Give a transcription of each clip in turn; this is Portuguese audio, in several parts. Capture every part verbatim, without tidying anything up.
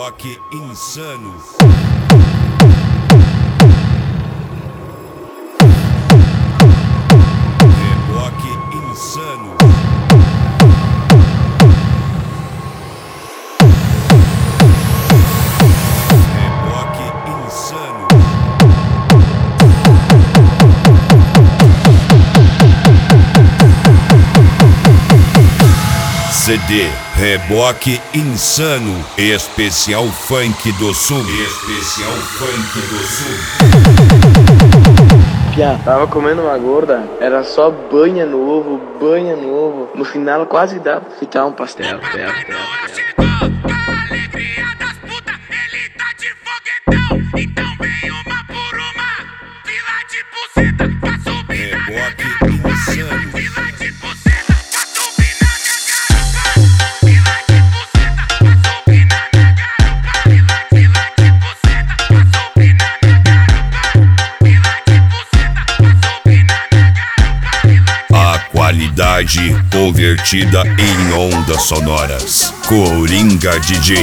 Reboque insano. Reboque insano. Reboque insano. C D Reboque insano. Especial funk do sul. Especial funk do sul. Pia, tava comendo uma gorda, era só banha no ovo, banha no ovo. No final quase dá pra fritar um pastel. pastel, pastel, pastel. A alegria das putas, ele tá de foguetão. Então vem uma por uma, fila de buceta pra subir. Reboque insano. Fila de buceta pra subir na minha garupa. Fila de buceta pra subir na minha garupa. Fila, fila de buceta pra subir na minha garupa. Fila de buceta pra subir na minha garupa. A qualidade convertida em ondas sonoras. Coringa D J.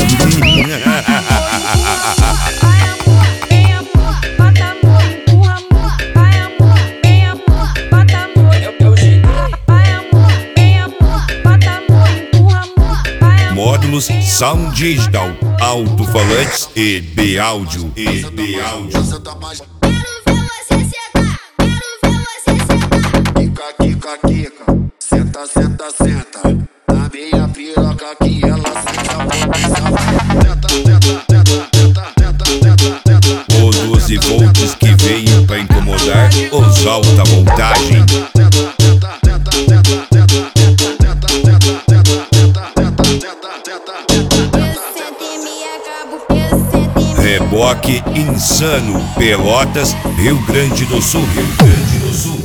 Módulos Sound Digital, alto-falantes e B-Áudio. E B-Áudio. Quero ver você sentar, quero ver você sentar. Quica, quica, quica, senta, senta, senta. Na minha piroca que ela senta, senta, senta, senta, senta, senta, senta. O doze volts que veio pra incomodar os alta voltagem. Reboque insano. Pelotas, Rio Grande do Sul. Rio Grande do Sul.